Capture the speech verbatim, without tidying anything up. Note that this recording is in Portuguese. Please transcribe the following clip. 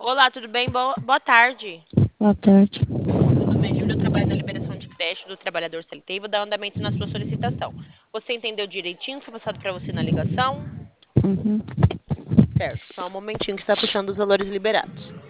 Olá, tudo bem? Boa, boa tarde. Boa tarde. Tudo bem? Eu trabalho na liberação de creche do trabalhador C L T e vou dar andamento na sua solicitação. Você entendeu direitinho o que foi passado para você na ligação? Uhum. Certo. Só um momentinho que está puxando os valores liberados.